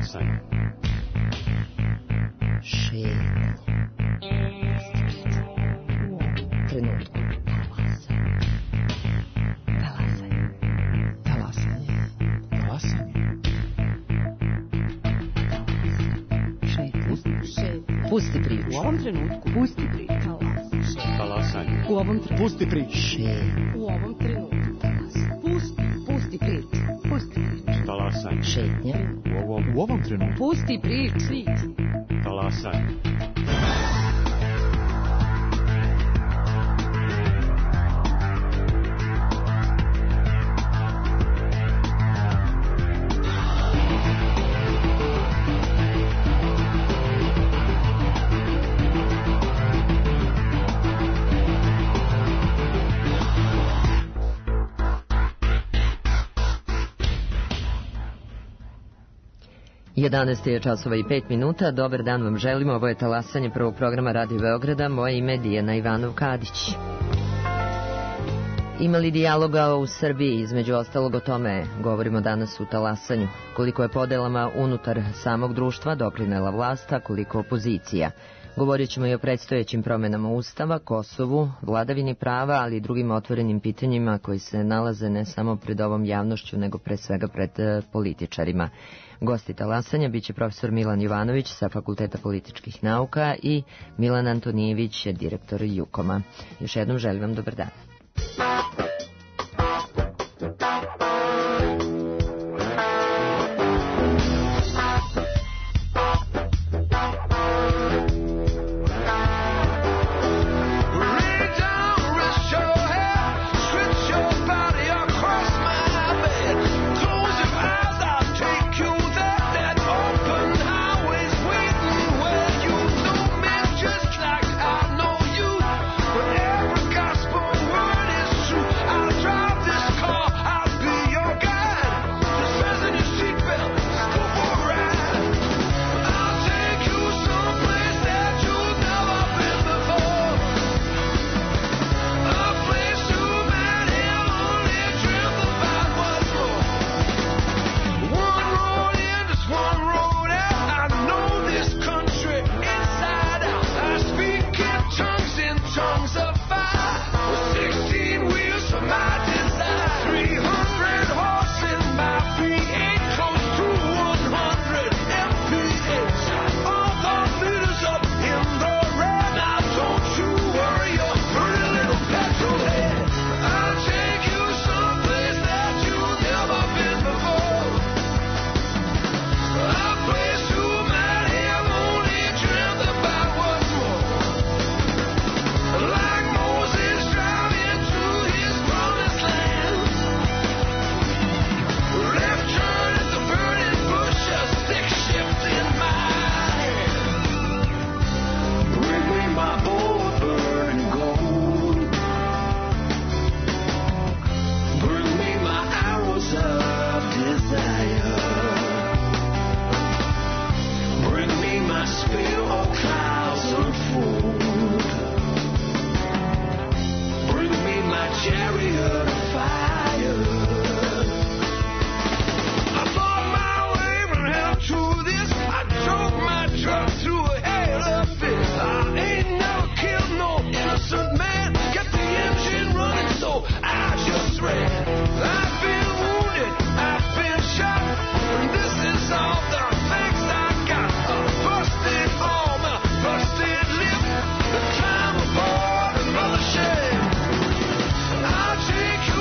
Talasanje. Šetnje. Trenutku. Talasanje. Talasanje. Talasanje. Šetnje. Pusti priču. U ovom trenutku. Pusti priču. Talasanje. U ovom trenutku. Pusti priču. Šetnje. U ovom trenutku. Pusti priču. Pusti priču. Talasanje. Šetnje. U ovom trenutku. Pusti priču. Talasanje. Jedanaest je časova i 5 minuta. Dobar dan vam želimo. Ovo je Talasanje prvog programa Radio Beograda. Moje ime je Dijana Ivanov-Kadić. Ima li dijaloga u Srbiji? Između ostalog o tome govorimo danas u Talasanju. Koliko je podelama unutar samog društva doprinela vlast, a koliko opozicija. Govorit ćemo i o predstojećim promenama Ustava, Kosovu, vladavini prava, ali i drugim otvorenim pitanjima koji se nalaze ne samo pred ovom javnošću, nego pre svega pred političarima. Gosti Talasanja biće profesor Milan Jovanović sa Fakulteta političkih nauka i Milan Antonijević, direktor Jukoma. Još jednom želim vam dobar dan. I'll take you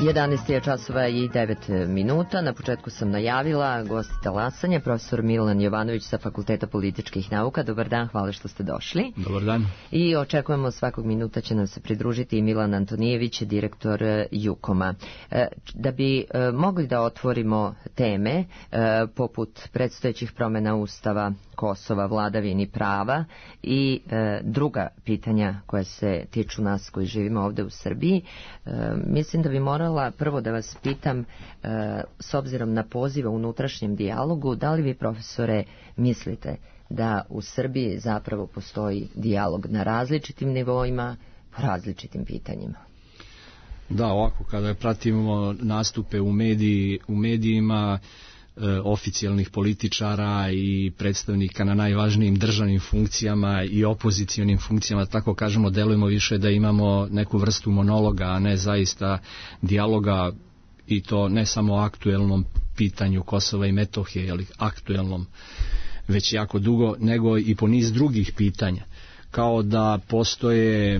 11 je časova i 9 minuta. Na početku sam najavila gosti talasanja, profesor Milan Jovanović sa Fakulteta političkih nauka. Dobar dan, hvala što ste došli. Dobar dan. I očekujemo svakog minuta će nam se pridružiti i Milan Antonijević, direktor Jukoma. Da bi mogli da otvorimo teme poput predstojećih promjena Ustava, Kosova, vladavini prava i druga pitanja koja se tiču nas koji živimo ovde u Srbiji, mislim da bi morala prvo da vas pitam, s obzirom na pozive u unutrašnjem dijalogu, da li vi, profesore, mislite da u Srbiji zapravo postoji dijalog na različitim nivoima, po različitim pitanjima? Da, ovako, kada pratimo nastupe u medijima, oficijalnih političara i predstavnika na najvažnijim državnim funkcijama i opozicionim funkcijama, tako kažemo, delujemo više da imamo neku vrstu monologa, a ne zaista dijaloga, i to ne samo o aktuelnom pitanju Kosova i Metohije, ali aktuelnom već jako dugo, nego i po niz drugih pitanja. Kao da postoje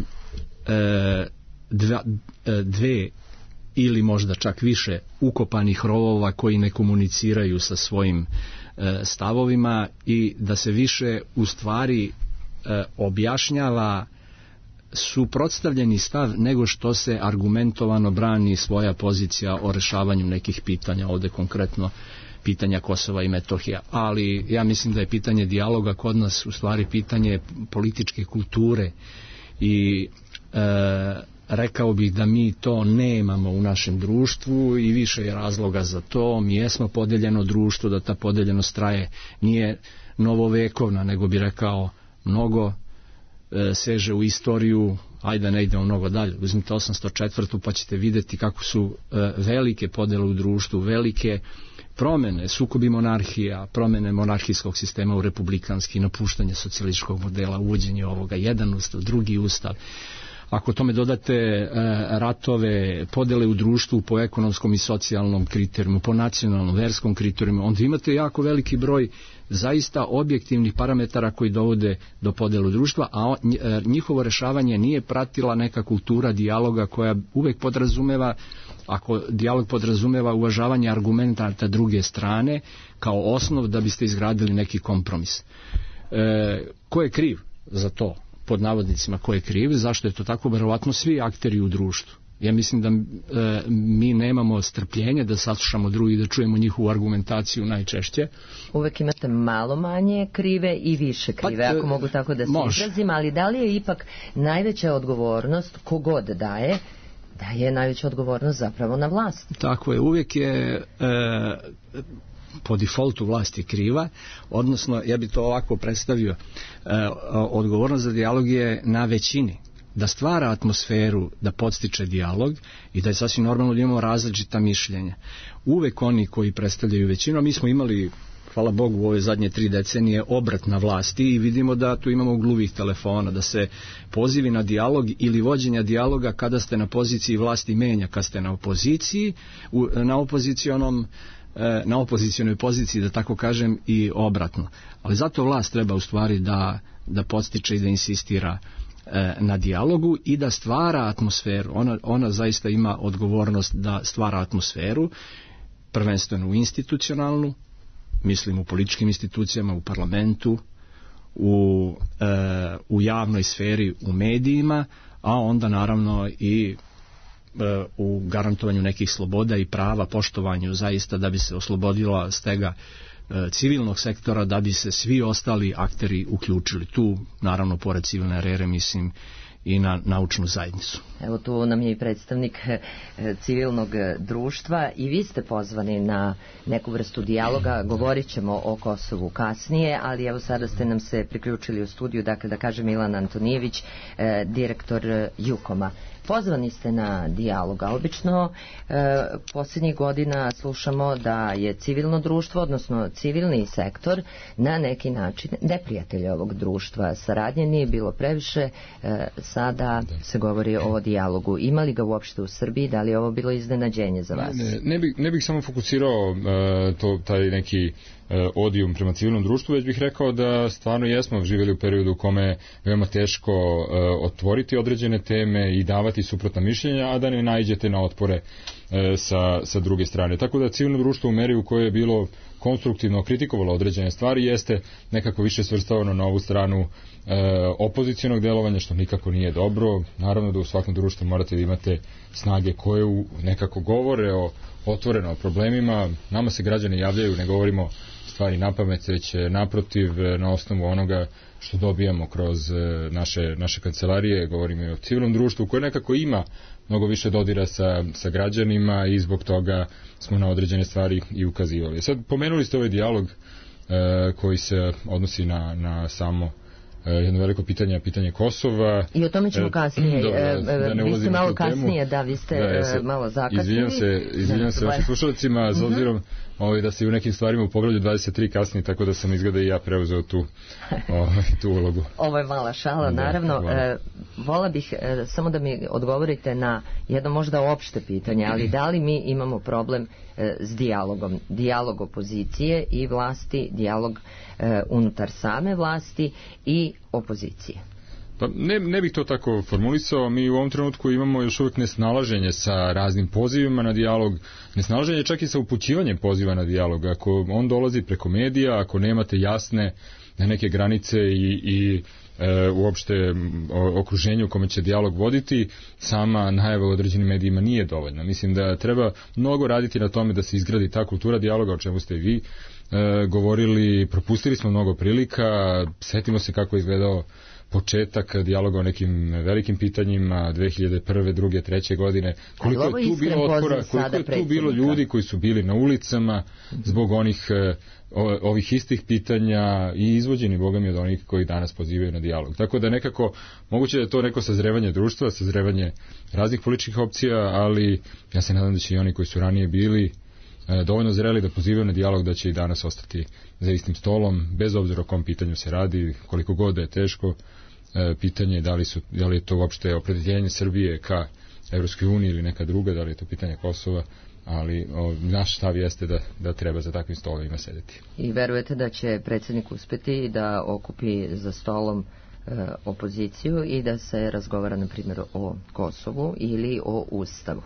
dve ili možda čak više ukopanih rovova koji ne komuniciraju sa svojim stavovima, i da se više u stvari objašnjava suprotstavljeni stav nego što se argumentovano brani svoja pozicija o rešavanju nekih pitanja, ovde konkretno pitanja Kosova i Metohija. Ali ja mislim da je pitanje dijaloga kod nas u stvari pitanje političke kulture i rekao bih da mi to nemamo u našem društvu, i više je razloga za to. Mi jesmo podeljeno društvo, da ta podeljenost traje, nije novovekovna, nego bi rekao mnogo seže u istoriju. Ajde, ne idemo mnogo dalje, uzmite 804. pa ćete vidjeti kako su velike podele u društvu, velike promene, sukobi monarhija, promene monarhijskog sistema u republikanski, napuštanje socijalističkog modela, uvođenje ovoga, jedan ustav, drugi ustav. Ako tome dodate ratove, podele u društvu po ekonomskom i socijalnom kriterijumu, po nacionalnom, verskom kriterijumu, onda imate jako veliki broj zaista objektivnih parametara koji dovode do podele u društva, a njihovo rešavanje nije pratila neka kultura dijaloga koja uvek podrazumeva, ako dijalog podrazumeva uvažavanje argumenta druge strane kao osnov da biste izgradili neki kompromis. Ko je kriv za to? Pod navodnicima, ko je kriv, zašto je to tako? Verovatno svi akteri u društvu. Ja mislim da mi nemamo strpljenje da saslušamo drugi, da čujemo njihovu argumentaciju najčešće. Uvek imate malo manje krive i više krive, ako mogu tako da se izrazim, ali da li je ipak najveća odgovornost, kogod daje najveća odgovornost zapravo na vlast? Tako je, uvijek je po defaultu vlast je kriva, odnosno ja bi to ovako predstavio, odgovornost za dijalog je na većini, da stvara atmosferu, da podstiče dijalog i da je sasvim normalno da imamo različita mišljenja. Uvek oni koji predstavljaju većinu, a mi smo imali, hvala Bogu, u ove zadnje 3 decenije obrat na vlasti i vidimo da tu imamo gluvih telefona, da se pozivi na dijalog ili vođenja dijaloga kada ste na poziciji vlasti menja, kad ste na opoziciji, na opozicionoj poziciji, da tako kažem, i obratno. Ali zato vlast treba u stvari da podstiče i da insistira na dijalogu i da stvara atmosferu. Ona zaista ima odgovornost da stvara atmosferu, prvenstveno u institucionalnu, mislim u političkim institucijama, u parlamentu, u javnoj sferi, u medijima, a onda naravno i u garantovanju nekih sloboda i prava, poštovanju zaista, da bi se oslobodila stega civilnog sektora, da bi se svi ostali akteri uključili. Tu naravno pored civilne arere mislim i na naučnu zajednicu. Evo tu nam je i predstavnik civilnog društva i vi ste pozvani na neku vrstu dijaloga, govorit ćemo o Kosovu kasnije, ali evo sada ste nam se priključili u studiju, dakle da kaže Milan Antonijević, direktor Jukoma. Pozvani ste na dijalog, a obično posljednjih godina slušamo da je civilno društvo, odnosno civilni sektor, na neki način neprijatelj ovog društva. Saradnje nije bilo previše, sada se govori o dijalogu. Ima li ga uopšte u Srbiji? Da li je ovo bilo iznenađenje za vas? Ne bih samo fokusirao taj neki odijum prema civilnom društvu, već bih rekao da stvarno jesmo živjeli u periodu u kome je veoma teško otvoriti određene teme i davati suprotna mišljenja, a da ne naiđete na otpore sa druge strane. Tako da civilno društvo u meri u kojoj je bilo konstruktivno kritikovalo određene stvari jeste nekako više svrstavano na ovu stranu opozicionog delovanja, što nikako nije dobro. Naravno da u svakom društvu morate da imate snage koje nekako govore otvoreno o problemima. Nama se građani javljaju, ne govorimo stvari napamet, već naprotiv na osnovu onoga što dobijamo kroz naše kancelarije. Govorimo i o civilnom društvu koje nekako ima mnogo više dodira sa građanima i zbog toga smo na određene stvari i ukazivali. Sad pomenuli ste ovaj dijalog koji se odnosi na samo jedno veliko pitanje Kosova. I o tome ćemo kasnije. Vi ste malo kasnije, vi ste malo zakasnili. Izvinjam se vašim slušalcima, s obzirom da se u nekim stvarima u poglavlju 23 kasnije, tako da sam izgleda i ja preuzeo tu ulogu. Ovo je mala šala, naravno. Vola bih samo da mi odgovorite na jedno možda opšte pitanje, ali da li mi imamo problem s dijalogom? Dijalog opozicije i vlasti, dijalog unutar same vlasti i opozicije. Pa ne bih to tako formulisao. Mi u ovom trenutku imamo još uvijek nesnalaženje sa raznim pozivima na dijalog, nesnalaženje čak i sa upućivanjem poziva na dijalog. Ako on dolazi preko medija, ako nemate jasne neke granice i uopšte okruženju u kome će dijalog voditi, sama najava u određenim medijima nije dovoljna. Mislim da treba mnogo raditi na tome da se izgradi ta kultura dijaloga, o čemu ste i vi govorili. Propustili smo mnogo prilika, setimo se kako je izgledao početak dijaloga o nekim velikim pitanjima 2001. 2. 3. godine. Koliko je tu bilo otpora, koliko je tu bilo ljudi koji su bili na ulicama zbog ovih istih pitanja i izvođeni, Boga mi, od onih koji danas pozivaju na dijalog. Tako da nekako, moguće da je to neko sazrevanje društva, sazrevanje raznih političkih opcija, ali ja se nadam da će i oni koji su ranije bili dovoljno zreli da pozivaju na dijalog, da će i danas ostati za istim stolom, bez obzira o kom pitanju se radi, koliko god da je teško. Pitanje da li je to uopšte opredeljenje Srbije ka Evropskoj uniji ili neka druga, da li je to pitanje Kosova, ali naš stav jeste da treba za takvim stolovima sedeti. I verujete da će predsjednik uspeti da okupi za stolom opoziciju i da se razgovara, na primjer, o Kosovu ili o Ustavu?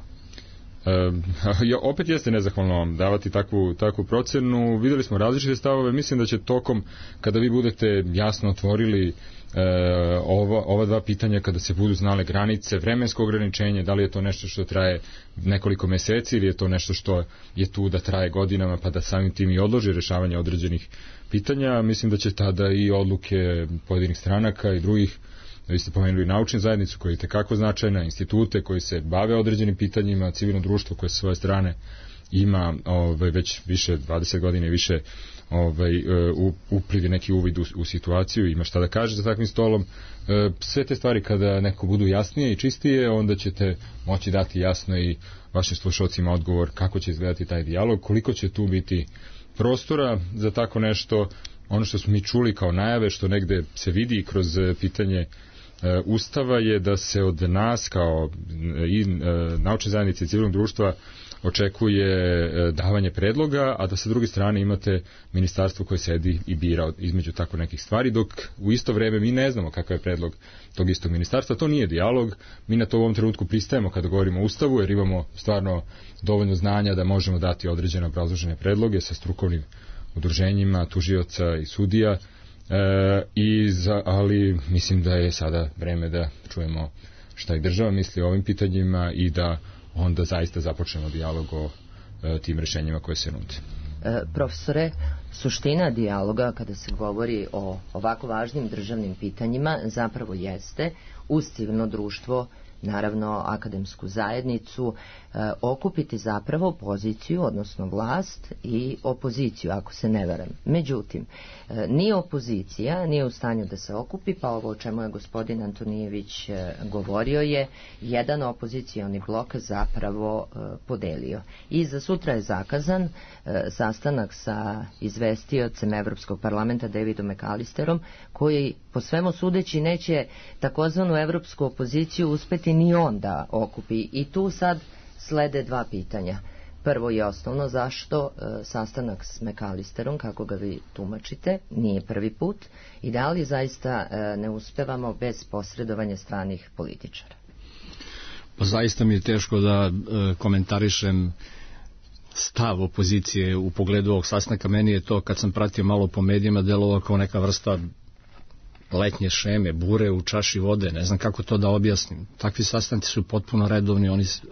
Opet jeste nezahvalno davati takvu procenu. Videli smo različite stavove. Mislim da će tokom, kada vi budete jasno otvorili ova dva pitanja, kada se budu znale granice, vremensko ograničenje, da li je to nešto što traje nekoliko meseci ili je to nešto što je tu da traje godinama, pa da samim tim i odloži rešavanje određenih pitanja. Mislim da će tada i odluke pojedinih stranaka i drugih, vi ste pomenuli naučnu zajednicu koja je tekako značajna, institute koji se bave određenim pitanjima, civilno društvo koje sa svoje strane ima već više 20 godina i više upridi neki uvid u situaciju, ima šta da kaže za takvim stolom. Sve te stvari kada neko budu jasnije i čistije, onda ćete moći dati jasno i vašim slušalcima odgovor kako će izgledati taj dijalog, koliko će tu biti prostora za tako nešto. Ono što smo mi čuli kao najave, što negde se vidi kroz pitanje Ustava, je da se od nas kao i naučne zajednice i civilnog društva očekuje davanje predloga, a da sa druge strane imate ministarstvo koje sedi i bira između tako nekih stvari, dok u isto vreme mi ne znamo kakav je predlog tog istog ministarstva. To nije dijalog, mi na to u ovom trenutku pristajemo kada govorimo o Ustavu, jer imamo stvarno dovoljno znanja da možemo dati određene obrazložene predloge sa strukovnim udruženjima tužioca i sudija, ali mislim da je sada vreme da čujemo šta i država misli o ovim pitanjima i da onda zaista započnemo dijalog o tim rešenjima koje se nude. Profesore, suština dijaloga kada se govori o ovako važnim državnim pitanjima zapravo jeste uz civilno društvo, naravno akademsku zajednicu, okupiti zapravo poziciju, odnosno vlast i opoziciju, ako se ne varam. Međutim, ni opozicija nije u stanju da se okupi, pa ovo o čemu je gospodin Antonijević govorio je jedan opozicioni blok zapravo podelio. I za sutra je zakazan sastanak sa izvestiocem Evropskog parlamenta Davidom McAllisterom, koji po svemu sudeći neće takozvanu evropsku opoziciju uspeti ni on da okupi. I tu sad slede dva pitanja. Prvo je osnovno, zašto sastanak s McAllisterom, kako ga vi tumačite, nije prvi put, i da li zaista ne uspevamo bez posredovanja stranih političara? Zaista mi je teško da komentarišem stav opozicije u pogledu ovog sastanka. Meni je to, kad sam pratio malo po medijima, delovalo kao neka vrsta letnje šeme, bure u čaši vode, ne znam kako to da objasnim. Takvi sastanci su potpuno redovni,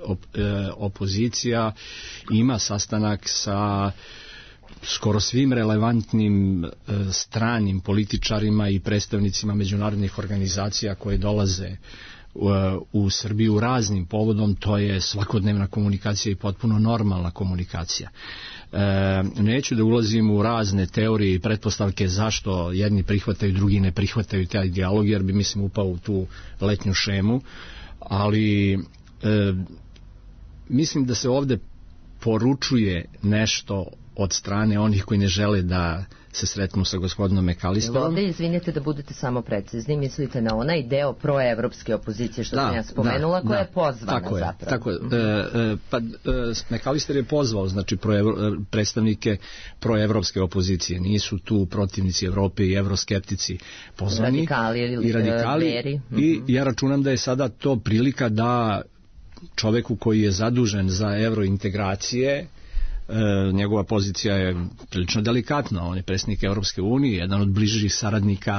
opozicija ima sastanak sa skoro svim relevantnim stranim političarima i predstavnicima međunarodnih organizacija koje dolaze u Srbiju raznim povodom. To je svakodnevna komunikacija i potpuno normalna komunikacija. Neću da ulazim u razne teorije i pretpostavke zašto jedni prihvataju, drugi ne prihvataju taj dijalog, jer bi mislim upao u tu letnju šemu, ali mislim da se ovde poručuje nešto od strane onih koji ne žele da se sretnu sa gospodinom McAllisterom. Ovde, izvinite da budete samo precizni, mislite na onaj deo proevropske opozicije što sam ja spomenula, koja je pozvana zapravo. Tako je. McAllister je pozvao, znači, predstavnike proevropske opozicije. Nisu tu protivnici Evrope i evroskeptici pozvani. Radikali. I ja računam da je sada to prilika da čoveku koji je zadužen za evrointegracije, njegova pozicija je prilično delikatna, on je predsjednik Evropske unije, jedan od bližih saradnika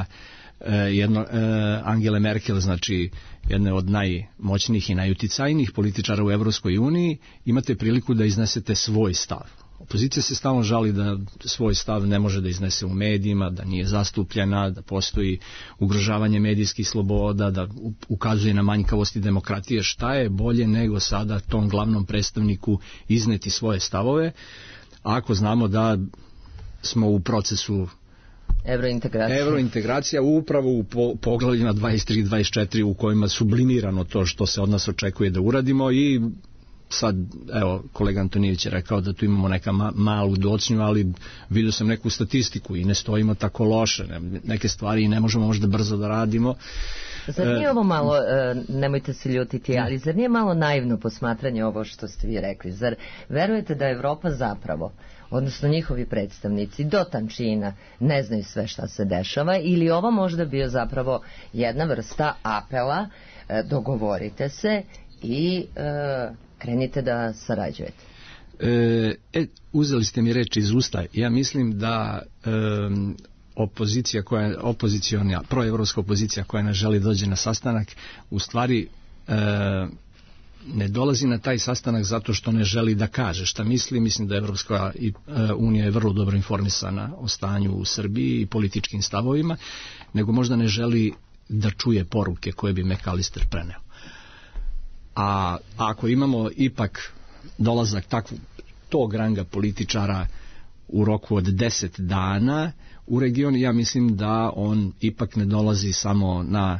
Angele Merkel, znači jedne od najmoćnijih i najuticajnijih političara u Evropskoj uniji. Imate priliku da iznesete svoj stav. Opozicija se stalno žali da svoj stav ne može da iznese u medijima, da nije zastupljena, da postoji ugrožavanje medijskih sloboda, da ukazuje na manjkavosti demokratije. Šta je bolje nego sada tom glavnom predstavniku izneti svoje stavove, ako znamo da smo u procesu evrointegracija upravo u poglavljima 23 i 24 u kojima sublimirano to što se od nas očekuje da uradimo. I sad, evo, kolega Antonijević je rekao da tu imamo neka malu docnju, ali vidio sam neku statistiku i ne stojimo tako loše. Neke stvari i ne možemo možda brzo da radimo. Zar nije ovo malo, nemojte se ljutiti, ali zar nije malo naivno posmatranje ovo što ste vi rekli? Zar verujete da Evropa zapravo, odnosno njihovi predstavnici do tančina ne znaju sve šta se dešava, ili ovo možda bio zapravo jedna vrsta apela, dogovorite se i krenite da sarađujete? Uzeli ste mi reč iz usta. Ja mislim da opozicija proevropska opozicija koja ne želi dođe na sastanak, u stvari ne dolazi na taj sastanak zato što ne želi da kaže šta misli. Mislim da Evropska unija je vrlo dobro informisana o stanju u Srbiji i političkim stavovima, nego možda ne želi da čuje poruke koje bi McAllister preneo. A ako imamo ipak dolazak tog ranga političara u roku od 10 dana u region, ja mislim da on ipak ne dolazi samo na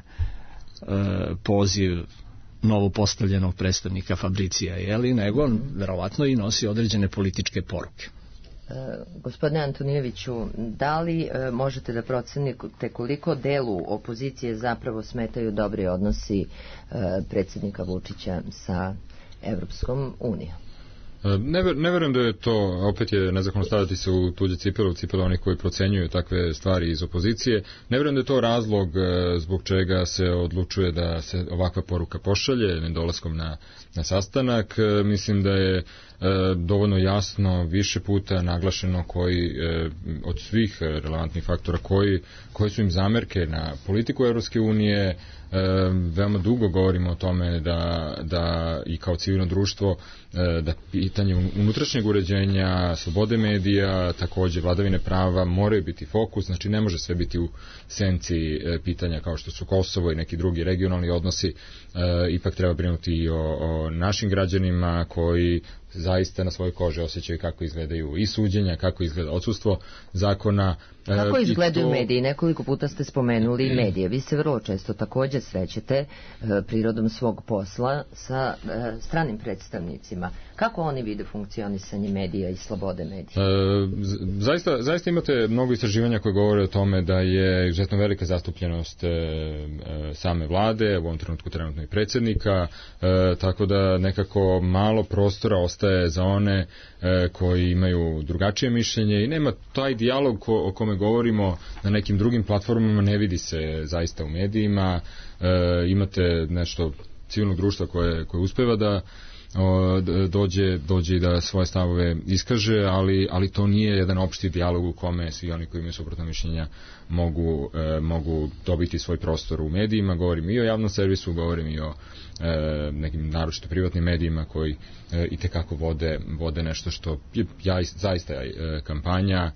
poziv novopostavljenog predstavnika Fabricija, nego verovatno i nosi određene političke poruke. Gospodine Antonijeviću, da li možete da procenite koliko delu opozicije zapravo smetaju dobri odnosi predsjednika Vučića sa Evropskom unijom? Ne verujem da je to, opet je nezahvalno staviti se u tuđe cipele, u cipele onih koji procenjuju takve stvari iz opozicije. Ne verujem da je to razlog zbog čega se odlučuje da se ovakva poruka pošalje nedolaskom na sastanak. Mislim da je dovoljno jasno više puta naglašeno od svih relevantnih faktora koji su im zamerke na politiku Evropske unije. Veoma dugo govorimo o tome da i kao civilno društvo da pitanje unutrašnjeg uređenja, slobode medija, takođe vladavine prava moraju biti fokus, znači ne može sve biti u senci pitanja kao što su Kosovo i neki drugi regionalni odnosi. Ipak treba brinuti i o našim građanima koji zaista na svojoj koži osjećaju kako izgledaju i suđenja, kako izgleda odsustvo zakona. Kako izgledaju mediji? Nekoliko puta ste spomenuli medije. Vi se vrlo često također srećete prirodom svog posla sa stranim predstavnicima. Kako oni vide funkcionisanje medija i slobode medija? Zaista imate mnogo istraživanja koje govore o tome da je izuzetno velika zastupljenost same vlade, u ovom trenutku trenutno i predsjednika, tako da nekako malo prostora ostaje za one koji imaju drugačije mišljenje i nema taj dijalog o kome govorimo na nekim drugim platformama, ne vidi se zaista u medijima. Imate nešto civilnog društva koje uspeva da dođe i da svoje stavove iskaže, ali to nije jedan opšti dijalog u kome svi oni koji imaju suprotna mišljenja mogu dobiti svoj prostor u medijima. Govorim i o javnom servisu, govorim i o nekim naročito privatnim medijima koji itekako vode nešto što je zaista kampanja,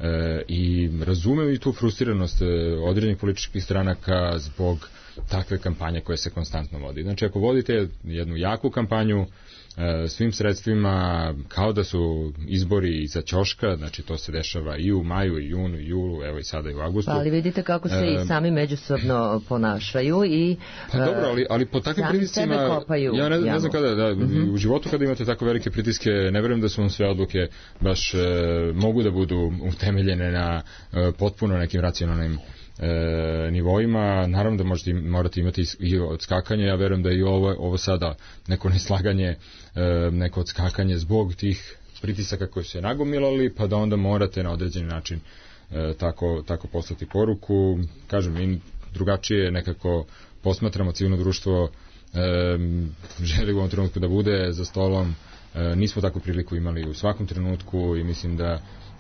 i razumem i tu frustriranost određenih političkih stranaka zbog takve kampanje koje se konstantno vodi. Znači, ako vodite jednu jaku kampanju svim sredstvima, kao da su izbori za ćoška, znači to se dešava i u maju, i junu, i julu, evo i sada i u avgustu. Pa ali vidite kako se i sami međusobno ponašaju i pa dobro, ali po takvim pritiscima ja ne znam kada u životu kada imate tako velike pritiske, ne verujem da su vam sve odluke baš mogu da budu utemeljene na potpuno nekim racionalnim nivoima. Naravno da morate imati i odskakanje. Ja verujem da je i ovo sada neko neslaganje, neko odskakanje zbog tih pritisaka koji su se nagomilali, pa da onda morate na određeni način tako poslati poruku. Kažem, mi drugačije nekako posmatramo civilno društvo, želi u ovom trenutku da bude za stolom, nismo takvu priliku imali u svakom trenutku i mislim da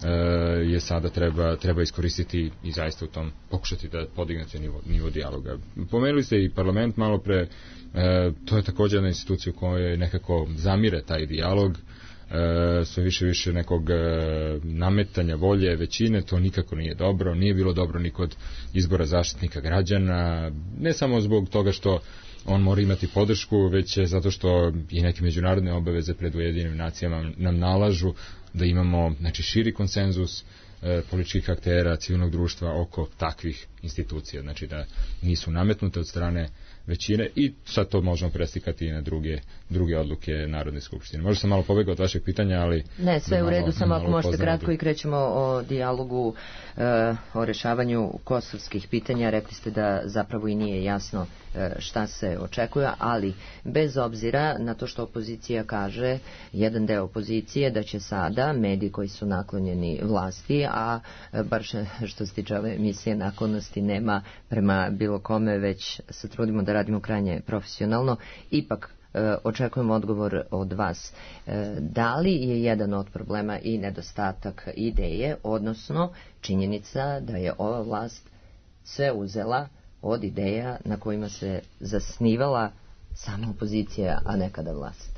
je sada treba iskoristiti i zaista u tom pokušati da podignete nivo dijaloga. Pomenuli ste i parlament malo pre, to je također jedna institucija u kojoj nekako zamire taj dijalog, sve više nekog nametanja volje većine, to nikako nije dobro, nije bilo dobro ni kod izbora zaštitnika građana, ne samo zbog toga što on mora imati podršku, već zato što i neke međunarodne obaveze pred Ujedinjenim nacijama nam nalažu da imamo širi konsenzus političkih aktera, civilnog društva oko takvih institucija, znači da nisu nametnute od strane većine i sad to možemo preslikati i na druge odluke Narodne skupštine. Možda sam malo pobegao od vašeg pitanja, ali... Ne, sve u redu, samo ako možete kratko i krećemo o dijalogu, o rešavanju kosovskih pitanja. Rekli ste da zapravo i nije jasno šta se očekuje, ali bez obzira na to što opozicija kaže, jedan deo opozicije, da će sada mediji koji su naklonjeni vlasti, a bar što se tiče ove emisije naklonosti nema prema bilo kome, već se trudimo da radimo krajnje profesionalno, ipak očekujemo odgovor od vas. Da li je jedan od problema i nedostatak ideje, odnosno činjenica da je ova vlast sve uzela od ideja na kojima se zasnivala sama opozicija, a nekada vlast?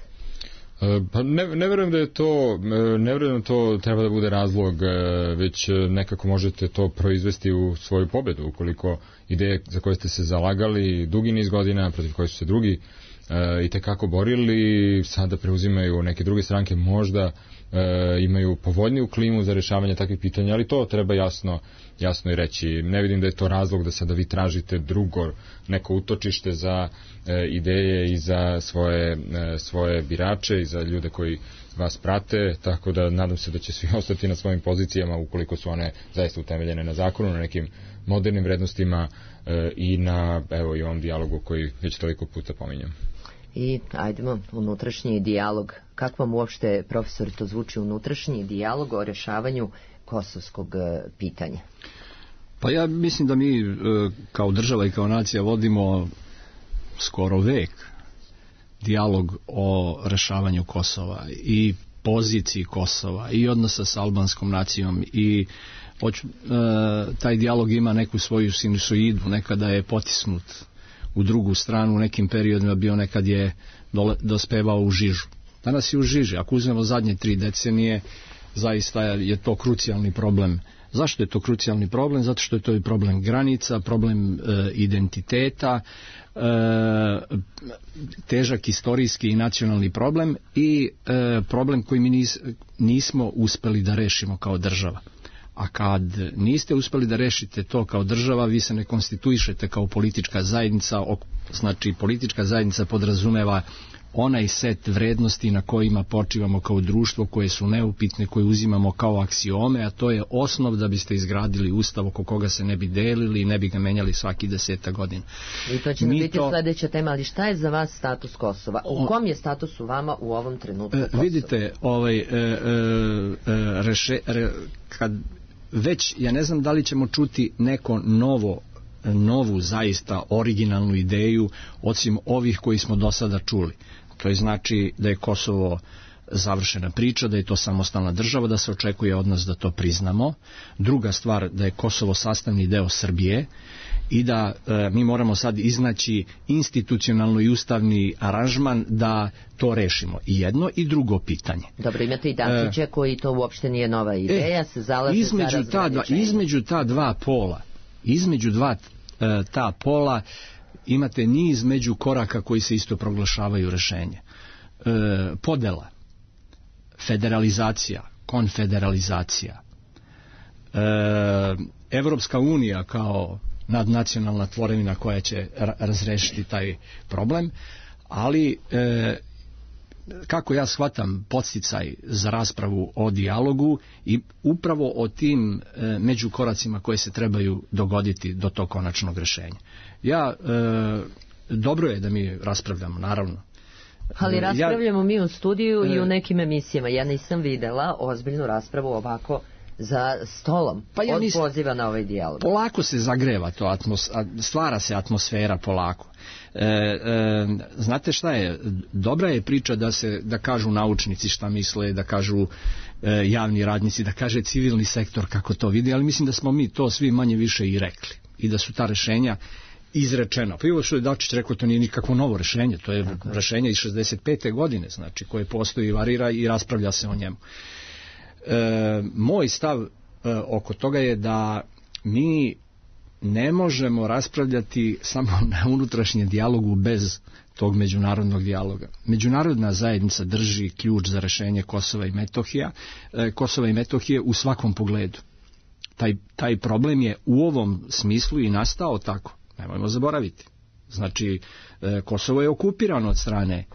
Pa ne verujem da je to, ne verujem da to treba da bude razlog, već nekako možete to proizvesti u svoju pobedu, ukoliko ideje za koje ste se zalagali dugi niz godina, protiv koje su se drugi i tekako borili, sada preuzimaju neke druge stranke, možda imaju povoljniju klimu za rješavanje takvih pitanja, ali to treba jasno i reći. Ne vidim da je to razlog da sada vi tražite drugo neko utočište za ideje i za svoje birače i za ljude koji vas prate, tako da nadam se da će svi ostati na svojim pozicijama ukoliko su one zaista utemeljene na zakonu, na nekim modernim vrednostima i na i ovom dijalogu koji već toliko puta pominjam. I ajdemo, unutrašnji dijalog. Kako vam uopšte, profesor, to zvuči, unutrašnji dijalog o rešavanju kosovskog pitanja? Pa ja mislim da mi kao država i kao nacija vodimo skoro vek dijalog o rešavanju Kosova i poziciji Kosova i odnosa sa albanskom nacijom i taj dijalog ima neku svoju sinusoidu, nekada je potisnut u drugu stranu, u nekim periodima bio, nekad je dospevao u žižu. Danas je u žiži. Ako uzmemo zadnje 3 decenije, zaista je to krucijalni problem. Zašto je to krucijalni problem? Zato što je to i problem granica, problem identiteta, težak istorijski i nacionalni problem i problem koji mi nismo uspeli da rešimo kao država. A kad niste uspeli da rešite to kao država, vi se ne konstituišete kao politička zajednica, znači politička zajednica podrazumeva onaj set vrednosti na kojima počivamo kao društvo, koje su neupitne, koje uzimamo kao aksiome, a to je osnov da biste izgradili ustav oko koga se ne bi delili i ne bi ga menjali svaki 10 godina. I to će biti sledeća tema, ali šta je za vas status Kosova? U kom je statusu vama u ovom trenutku Kosova? Vidite, kad već, ja ne znam da li ćemo čuti neko novo novu, zaista originalnu ideju osim ovih koji smo do sada čuli. To je znači da je Kosovo završena priča, da je to samostalna država, da se očekuje od nas da to priznamo. Druga stvar, da je Kosovo sastavni deo Srbije i da mi moramo sad iznaći institucionalno i ustavni aranžman da to rešimo. I jedno i drugo pitanje. Dobro, imate i Dačića koji to uopšte nije nova ideja, se zalaže za razgraničenje. Između ta dva pola imate niz među koraka koji se isto proglašavaju rešenje. Podela, federalizacija, konfederalizacija, Evropska unija kao nadnacionalna tvorevina koja će razrešiti taj problem, ali kako ja shvatam podsticaj za raspravu o dijalogu i upravo o tim međukoracima koje se trebaju dogoditi do tog konačnog rešenja. Dobro je da mi raspravljamo, naravno. Ali raspravljamo mi u studiju i u nekim emisijama. Ja nisam videla ozbiljnu raspravu ovako za stolom od poziva na ovaj dijalog. Polako se zagreva to, stvara se atmosfera polako. Znate šta je? Dobra je priča da kažu naučnici šta misle, da kažu javni radnici, da kaže civilni sektor kako to vidi, ali mislim da smo mi to svi manje više i rekli i da su ta rešenja izrečeno. Pa i ovo što je Dačić rekao, to nije nikakvo novo rešenje, to je rešenje iz 65. godine, znači, koje postoji i varira i raspravlja se o njemu. Moj stav oko toga je da mi ne možemo raspravljati samo na unutrašnjem dijalogu bez tog međunarodnog dijaloga. Međunarodna zajednica drži ključ za rešenje Kosova i Metohije u svakom pogledu. Taj problem je u ovom smislu i nastao tako. Nemojmo zaboraviti. Znači, Kosovo je okupirano od strane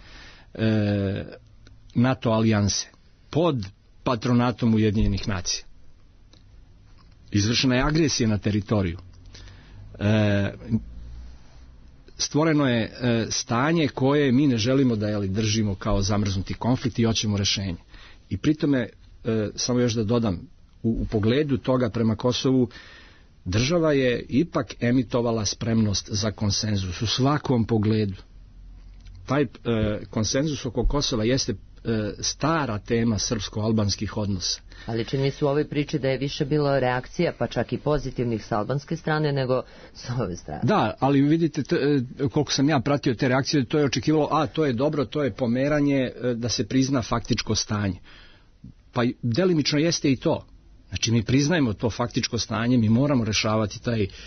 NATO alijanse pod patronatom Ujedinjenih nacija. Izvršena je agresija na teritoriju. Stvoreno je stanje koje mi ne želimo da držimo kao zamrznuti konflikt i hoćemo rešenje. I pritome, samo još da dodam, u pogledu toga prema Kosovu, država je ipak emitovala spremnost za konsenzus u svakom pogledu. Taj konsenzus oko Kosova jeste stara tema srpsko-albanskih odnosa. Ali čini mi se u ovoj priči da je više bilo reakcija, pa čak i pozitivnih s albanske strane nego s ove strane. Da, ali vidite, koliko sam ja pratio te reakcije, to je očekivalo, to je dobro, to je pomeranje da se prizna faktičko stanje. Pa delimično jeste i to. Znači, mi priznajemo to faktičko stanje, mi moramo rešavati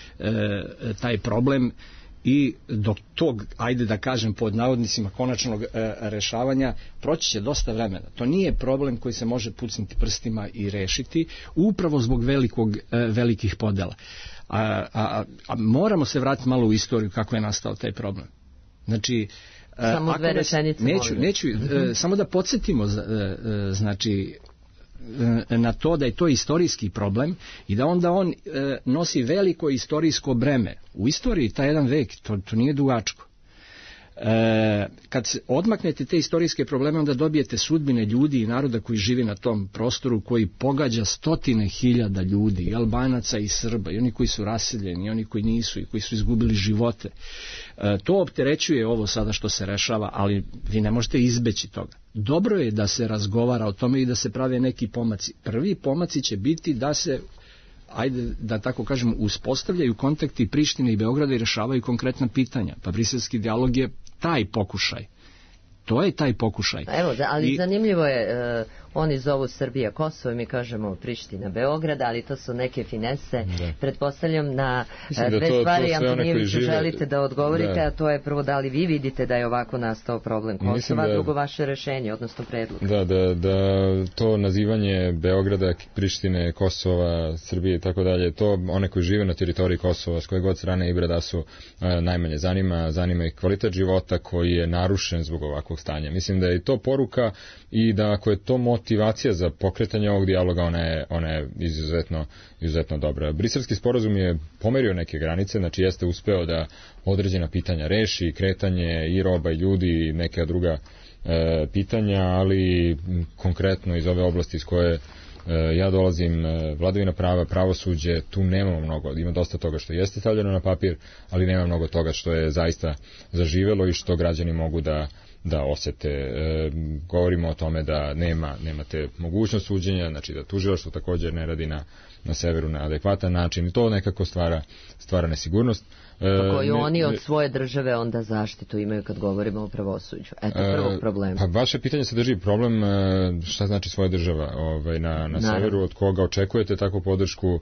taj problem i dok tog, ajde da kažem pod navodnicima, konačnog rešavanja, proći će dosta vremena. To nije problem koji se može pucniti prstima i rešiti, upravo zbog velikih podela. A moramo se vratiti malo u istoriju kako je nastao taj problem. Znači, samo dve rečenice. Neću, samo da podsjetimo, znači, na to da je to istorijski problem i da onda on nosi veliko istorijsko breme. U istoriji taj jedan vek, to nije dugačko. Kad se odmaknete te istorijske probleme, onda dobijete sudbine ljudi i naroda koji živi na tom prostoru, koji pogađa stotine hiljada ljudi, i Albanaca i Srba, i oni koji su raseljeni, i oni koji nisu, i koji su izgubili živote. To opterećuje ovo sada što se rešava, ali vi ne možete izbeći toga. Dobro je da se razgovara o tome i da se prave neki pomaci. Prvi pomaci će biti da se, ajde da tako kažem, uspostavljaju kontakti Prištine i Beograda i rešavaju konkretna pitanja. Pa briselski dijalog je taj pokušaj. To je taj pokušaj. Evo, ali zanimljivo je, oni zovu Srbija Kosovo, mi kažemo Priština Beograd, ali to su neke finese. Da. Pretpostavljam na dve stvari, Antonijeviću, želite da odgovorite, a to je prvo da li vi vidite da je ovako nastao problem Kosova, drugo vaše rešenje, odnosno predlog. Da to nazivanje Beograda, Prištine, Kosova, Srbije i tako dalje, to one koji žive na teritoriji Kosova, s koje god strane Ibrada su najmanje zanima i kvalitet života koji je narušen zbog ovakvog stanja. Mislim da je to poruka i da ako je to motivacija za pokretanje ovog dijaloga, ona je izuzetno dobra. Briselski sporazum je pomerio neke granice, znači jeste uspeo da određena pitanja reši, kretanje i roba i ljudi i neka druga pitanja, ali konkretno iz ove oblasti iz koje Ja dolazim, vladavina prava, pravosuđe, tu nemamo mnogo, ima dosta toga što jeste stavljeno na papir, ali nema mnogo toga što je zaista zaživelo i što građani mogu da osete. Govorimo o tome da nemate mogućnost suđenja, znači da tužilaštvo također ne radi na severu na adekvatan način i to nekako stvara nesigurnost. Koju oni od svoje države onda zaštitu imaju kad govorimo o pravosuđu. Eto prvog problema. Pa vaše pitanje sadrži problem šta znači svoja država na severu, od koga očekujete takvu podršku,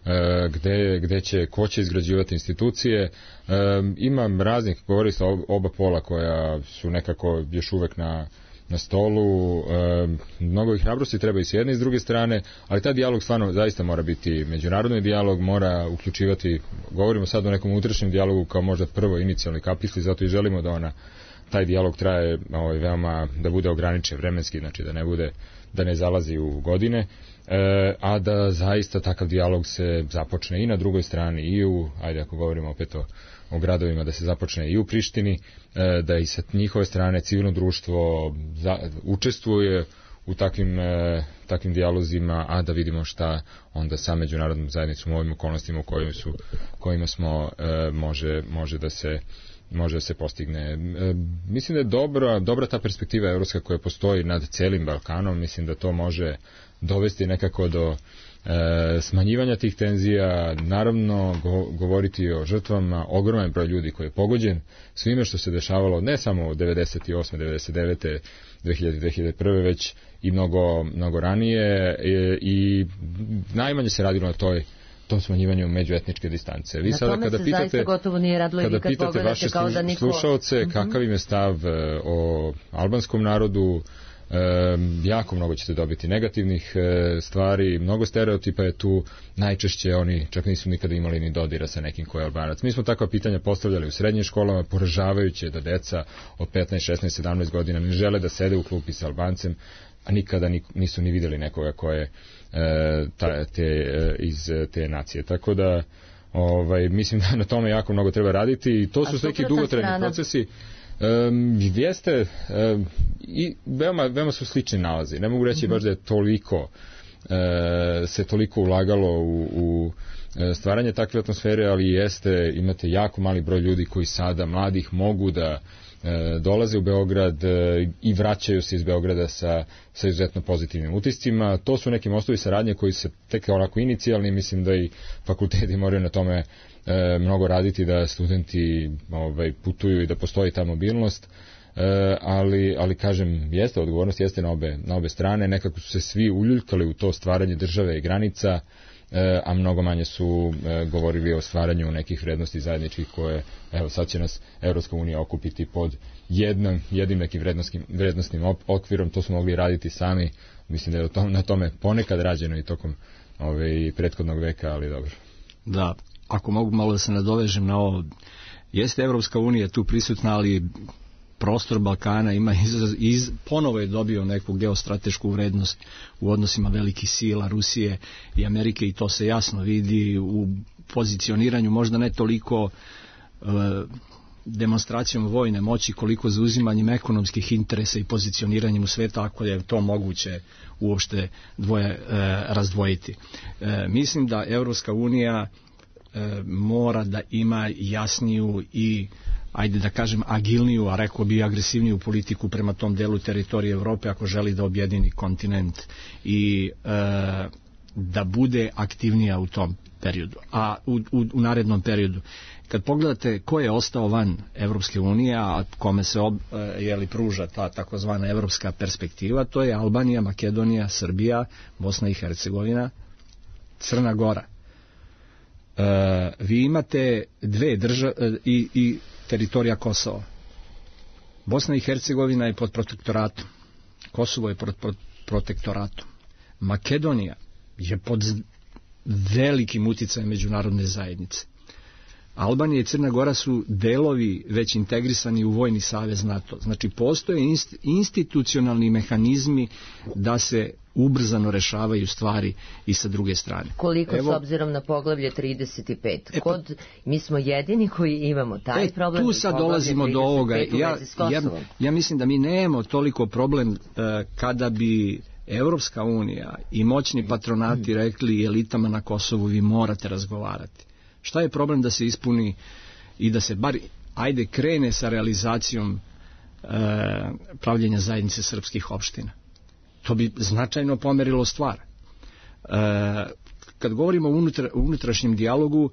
ko će izgrađivati institucije. Ima raznih, govori se oba pola koja su nekako još uvek na stolu, mnogo ih hrabrosti treba i s jedne i s druge strane, ali taj dijalog stvarno zaista mora biti međunarodni dijalog, mora uključivati, govorimo sad o nekom unutrašnjem dijalogu kao možda prvo inicijalni kapisli, zato i želimo da taj dijalog traje veoma, da bude ograničen vremenski, znači da ne zalazi u godine, a da zaista takav dijalog se započne i na drugoj strani i ajde ako govorimo opet o gradovima, da se započne i u Prištini, da i sa njihove strane civilno društvo učestvuje u takvim dijalozima, a da vidimo šta onda sa međunarodnom zajednicom u ovim okolnostima u kojima smo može da se postigne. Mislim da je dobra ta perspektiva evropska koja postoji nad celim Balkanom, mislim da to može dovesti nekako do smanjivanja tih tenzija, naravno govoriti o žrtvama, ogroman broj ljudi koji je pogođen svime što se dešavalo ne samo u 98. 99. 2000. 2001. već i mnogo ranije i najmanje se radilo na tom smanjivanju međuetničke distance. Vi sada kada pitate vaše slušaoce kakav im je stav o albanskom narodu, jako mnogo ćete dobiti negativnih stvari, mnogo stereotipa je tu, najčešće oni čak nisu nikada imali ni dodira sa nekim ko je Albanac. Mi smo takva pitanja postavljali u srednjim školama, poražavajuće da deca od 15, 16, 17 godina ne žele da sede u klupi sa Albancem, a nikada nisu ni vidjeli nekoga ko je iz te nacije. Tako da mislim da na tome jako mnogo treba raditi i to su neki dugotrajni procesi. Jeste i veoma su slični nalazi. Ne mogu reći baš da je se toliko ulagalo u stvaranje takve atmosfere, ali imate jako mali broj ljudi koji sada mladih mogu da dolaze u Beograd i vraćaju se iz Beograda sa izuzetno pozitivnim utiscima. To su neki mostovi saradnje koji se tek onako inicijalni, mislim da i fakulteti moraju na tome mnogo raditi, da studenti putuju i da postoji ta mobilnost, ali kažem, odgovornost jeste na obe strane, nekako su se svi uljuljkali u to stvaranje države i granica, a mnogo manje su govorili o stvaranju nekih vrednosti zajedničkih koje, sad će nas Evropska unija okupiti pod jednim nekim vrednostnim okvirom, to smo mogli raditi sami, mislim da je na tome ponekad rađeno i tokom prethodnog veka, ali dobro. Da, ako mogu malo da se nadovežem na ovo, jeste Evropska unija tu prisutna, ali prostor Balkana ima ponovo je dobio neku geostratešku vrednost u odnosima velikih sila Rusije i Amerike i to se jasno vidi u pozicioniranju, možda ne toliko demonstracijom vojne moći koliko zauzimanjem ekonomskih interesa i pozicioniranjem u svetu, ako je to moguće uopšte dvoje razdvojiti. Mislim da Evropska unija mora da ima jasniju i, ajde da kažem, agilniju, a rekao bi agresivniju politiku prema tom delu teritorije Evrope ako želi da objedini kontinent i da bude aktivnija u tom periodu, a u narednom periodu. Kad pogledate ko je ostao van Evropske unije, a kome se pruža ta takozvana evropska perspektiva, to je Albanija, Makedonija, Srbija, Bosna i Hercegovina, Crna Gora. Vi imate dve države i teritorija Kosova. Bosna i Hercegovina je pod protektoratom. Kosovo je pod protektoratom. Makedonija je pod velikim uticajem međunarodne zajednice. Albanija i Crna Gora su delovi već integrisani u vojni savez NATO. Znači postoje institucionalni mehanizmi da se ubrzano rešavaju stvari i sa druge strane. Koliko s obzirom na poglavlje 35? Mi smo jedini koji imamo taj problem. Tu sad dolazimo do ovoga. Ja mislim da mi nemamo toliko problem kada bi Evropska unija i moćni patronati rekli elitama na Kosovu vi morate razgovarati. Šta je problem da se ispuni i da se bar krene sa realizacijom pravljenja zajednice srpskih opština? To bi značajno pomerilo stvar. Kad govorimo o unutrašnjem dijalogu,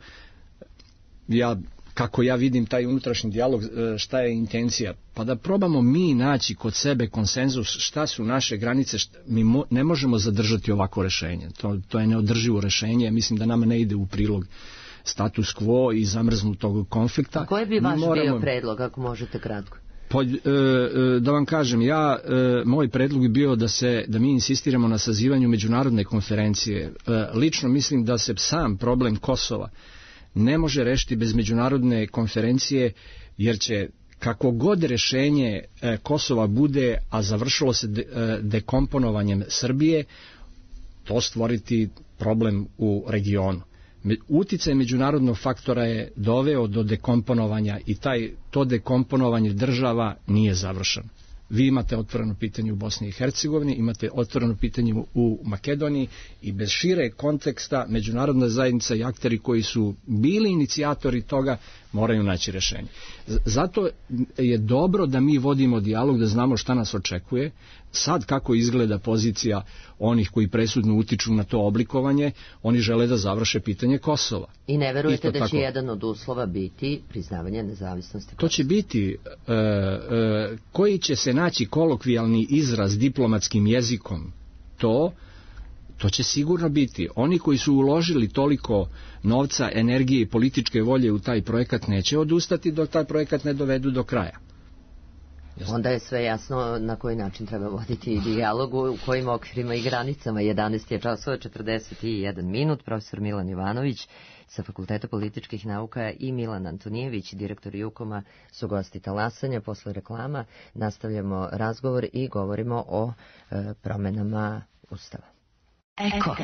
kako ja vidim taj unutrašnji dijalog, šta je intencija? Pa da probamo mi naći kod sebe konsenzus šta su naše granice, mi ne možemo zadržati ovako rešenje. To je neodrživo rešenje, mislim da nama ne ide u prilog status quo i zamrznutog konflikta. A koji bi vaš bio predlog, ako možete kratko? Da vam kažem, moj predlog bi bio da mi insistiramo na sazivanju međunarodne konferencije. Lično mislim da se sam problem Kosova ne može rešiti bez međunarodne konferencije, jer će kako god rešenje Kosova bude, a završilo se dekomponovanjem Srbije, to stvoriti problem u regionu. Uticaj međunarodnog faktora je doveo do dekomponovanja i to dekomponovanje država nije završeno. Vi imate otvoreno pitanje u Bosni i Hercegovini, imate otvoreno pitanje u Makedoniji i bez šire konteksta međunarodna zajednica i akteri koji su bili inicijatori toga moraju naći rešenje. Zato je dobro da mi vodimo dijalog, da znamo šta nas očekuje. Sad kako izgleda pozicija onih koji presudno utiču na to oblikovanje, oni žele da završe pitanje Kosova. I ne verujete da će jedan od uslova biti priznavanje nezavisnosti Kosova? To će biti, koji će se naći kolokvijalni izraz diplomatskim jezikom, to će sigurno biti. Oni koji su uložili toliko novca, energije i političke volje u taj projekat neće odustati dok taj projekat ne dovedu do kraja. Onda je sve jasno na koji način treba voditi dijalog, u kojim okvirima i granicama. 11 je časova, 41 minut. Profesor Milan Jovanović sa Fakulteta političkih nauka i Milan Antonijević, direktor Jukoma, su gosti Talasanja. Posle reklama nastavljamo razgovor i govorimo o promenama Ustava. Eko.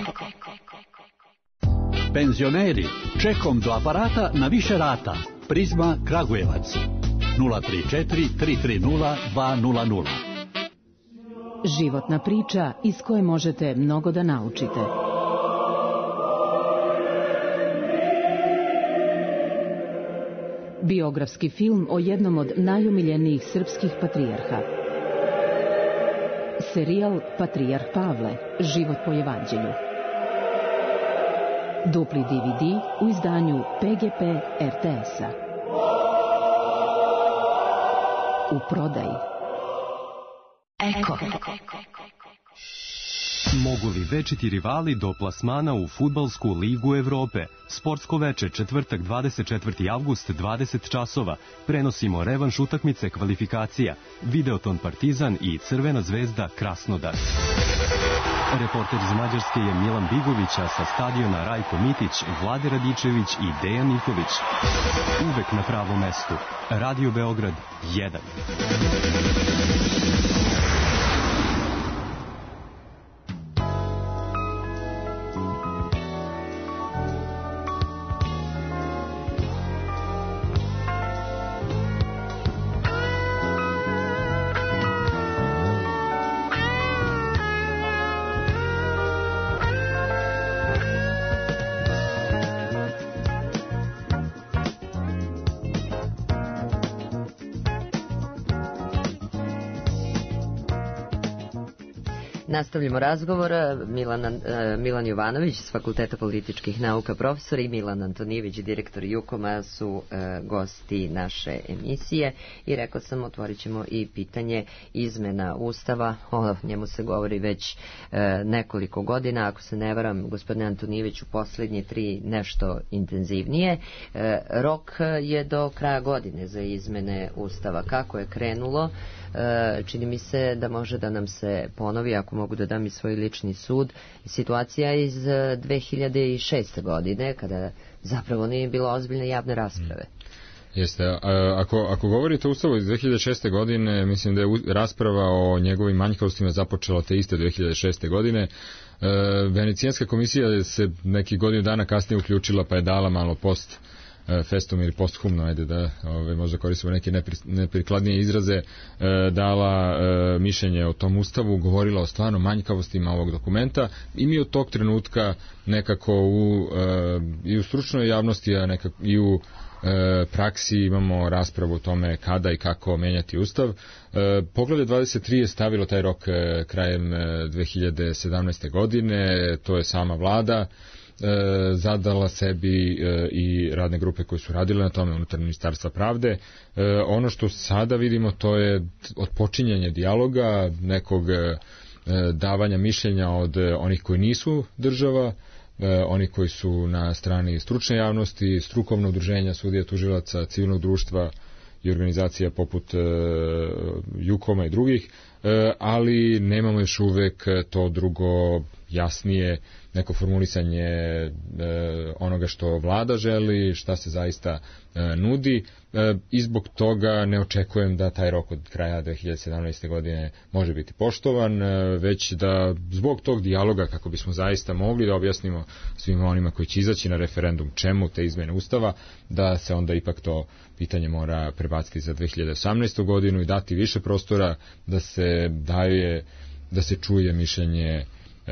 Penzioneri, čekom do aparata na više rata. Prizma Kragujevac. 034 330 200. Životna priča iz koje možete mnogo da naučite. Biografski film o jednom od najomiljenijih srpskih patrijarha. Serijal Patrijarh Pavle, život po evanđelju. Dupli DVD u izdanju PGP RTS-a. U prodaji. Eko. Mogu li večiti rivali do plasmana u Fudbalsku ligu Evrope? Sportsko veče, četvrtak 24. avgust, 20 časova. Prenosimo revanš utakmice kvalifikacija. Videoton Partizan i Crvena zvezda Krasnodar. Reporter iz Mađarske je Milan Bigović, a sa stadiona Rajko Mitić, Vlade Radičević i Dejan Nikolić. Uvek na pravom mestu. Radio Beograd 1. Nastavljamo razgovor. Milan Jovanović s Fakulteta političkih nauka, profesor, i Milan Antonijević, direktor Jukoma, su gosti naše emisije. I rekao sam, otvorit ćemo i pitanje izmena Ustava. O njemu se govori već nekoliko godina. Ako se ne varam, gospodine Antonijević, u posljednje 3 nešto intenzivnije. Rok je do kraja godine za izmene Ustava. Kako je krenulo? Čini mi se da može da nam se ponovi, ako mogu da dam i svoj lični sud, situacija iz 2006. godine, kada zapravo nije bilo ozbiljne javne rasprave. Jeste, ako govorite o Ustavu iz 2006. godine, mislim da je rasprava o njegovim manjkavostima započela te iste 2006. godine. Venecijanska komisija se neki godinu dana kasnije uključila, pa je dala malo post festum ili posthumno, ajde da možda koristimo neke neprikladnije izraze, dala mišljenje o tom ustavu, govorila o stvarno manjkavostima ovog dokumenta i mi od tog trenutka nekako i u stručnoj javnosti, a nekako i u praksi imamo raspravu o tome kada i kako menjati ustav. Poglavlje 23 je stavilo taj rok krajem 2017. godine, to je sama vlada zadala sebi i radne grupe koje su radile na tome unutar Ministarstva pravde. Ono što sada vidimo, to je otpočinjanje dijaloga, nekog davanja mišljenja od onih koji nisu država, oni koji su na strani stručne javnosti, strukovno udruženja sudija, tužilaca, civilnog društva i organizacija poput Jukoma i drugih, ali nemamo još uvek to drugo jasnije neko formulisanje onoga što vlada želi, šta se zaista nudi, i zbog toga ne očekujem da taj rok od kraja 2017. godine može biti poštovan, već da zbog tog dijaloga, kako bismo zaista mogli da objasnimo svima onima koji će izaći na referendum čemu te izmene ustava, da se onda ipak to pitanje mora prebaciti za 2018. godinu i dati više prostora da se čuje mišljenje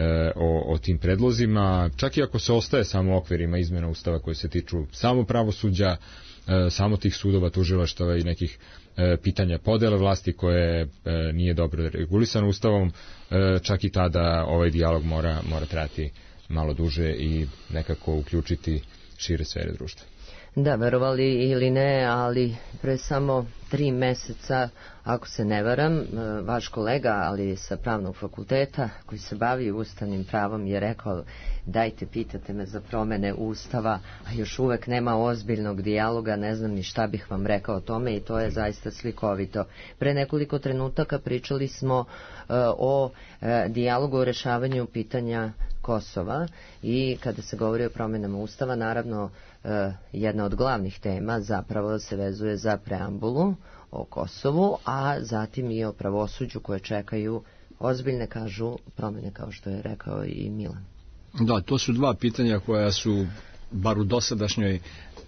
o tim predlozima, čak i ako se ostaje samo u okvirima izmena ustava koje se tiču samo pravosuđa, samo tih sudova, tužilaštava i nekih pitanja podele vlasti koje nije dobro regulisano ustavom, čak i tada ovaj dijalog mora trajati malo duže i nekako uključiti šire sfere društva. Da, verovali ili ne, ali pre samo 3 meseca, ako se ne varam, vaš kolega, ali sa pravnog fakulteta, koji se bavi ustavnim pravom, je rekao: dajte, pitate me za promene ustava, a još uvek nema ozbiljnog dijaloga, ne znam ni šta bih vam rekao o tome, i to je zaista slikovito. Pre nekoliko trenutaka pričali smo o dijalogu o rešavanju pitanja Kosova, i kada se govori o promenama ustava, naravno jedna od glavnih tema zapravo se vezuje za preambulu o Kosovu, a zatim i o pravosuđu koje čekaju ozbiljne, kažu, promene, kao što je rekao i Milan. Da, to su dva pitanja koja su bar u dosadašnjoj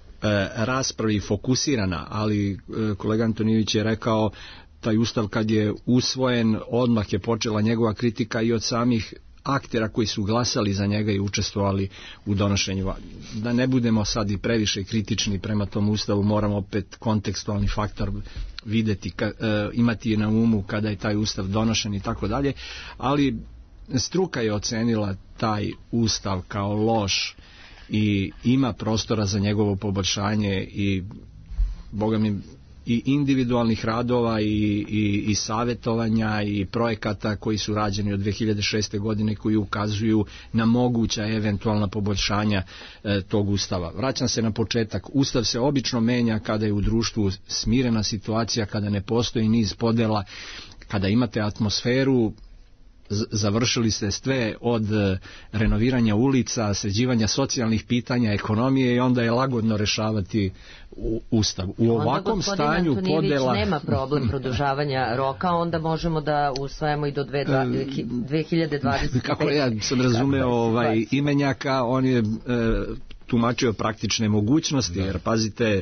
raspravi fokusirana, ali kolega Antonijević je rekao, taj ustav kad je usvojen, odmah je počela njegova kritika i od samih aktera koji su glasali za njega i učestvovali u donošenju. Da ne budemo sad i previše kritični prema tom ustavu, moramo opet kontekstualni faktor videti, imati na umu kada je taj ustav donošen i tako dalje, ali struka je ocenila taj ustav kao loš i ima prostora za njegovo poboljšanje, i boga mi i individualnih radova i savjetovanja i projekata koji su rađeni od 2006. godine koji ukazuju na moguća eventualna poboljšanja tog ustava. Vraćam se na početak. Ustav se obično menja kada je u društvu smirena situacija, kada ne postoji niz podela, kada imate atmosferu, završili ste sve od renoviranja ulica, sređivanja socijalnih pitanja, ekonomije, i onda je lagodno rešavati ustav. U ovakvom stanju podela... nema problem produžavanja roka, onda možemo da usvajamo i do 2020. Kako ja sam razumeo imenjaka, on je tumačio praktične mogućnosti, jer pazite,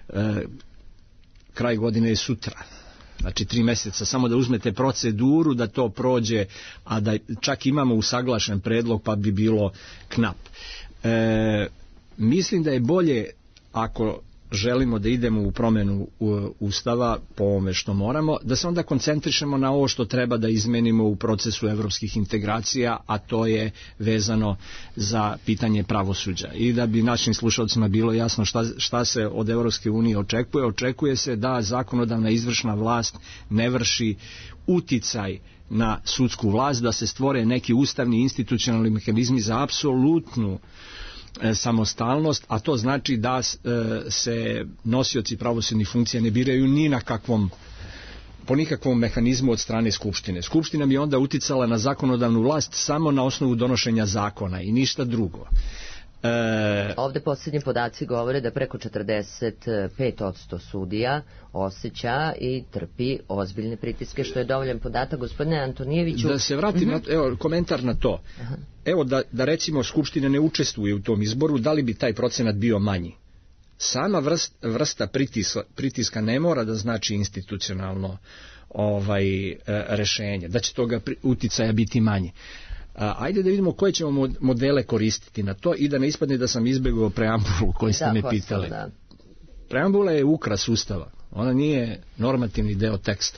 kraj godine je sutra. Znači 3 meseca, samo da uzmete proceduru da to prođe, a da čak imamo usaglašen predlog, pa bi bilo knap. Mislim da je bolje, ako želimo da idemo u promjenu ustava po ovome što moramo, da se onda koncentrišemo na ovo što treba da izmenimo u procesu evropskih integracija, a to je vezano za pitanje pravosuđa. I da bi našim slušalcima bilo jasno šta se od Evropske unije očekuje. Očekuje se da zakonodavna izvršna vlast ne vrši uticaj na sudsku vlast, da se stvore neki ustavni institucionalni mehanizmi za apsolutnu samostalnost, a to znači da se nosioci pravosudnih funkcija ne biraju ni na po nikakvom mehanizmu od strane Skupštine. Skupština bi onda uticala na zakonodavnu vlast samo na osnovu donošenja zakona i ništa drugo. Ovde posljednji podaci govore da preko 45% sudija osjeća i trpi ozbiljne pritiske, što je dovoljan podatak. Gospodine Antonijeviću... Da se vratim, komentar na to. Evo da recimo Skupština ne učestvuje u tom izboru, da li bi taj procenat bio manji? sama vrsta pritiska ne mora da znači institucionalno rešenje, da će toga uticaja biti manje. Ajde da vidimo koje ćemo modele koristiti na to i da ne ispadne da sam izbegao preambulu koju ste me pitali. Da. Preambula je ukras Ustava. Ona nije normativni deo teksta.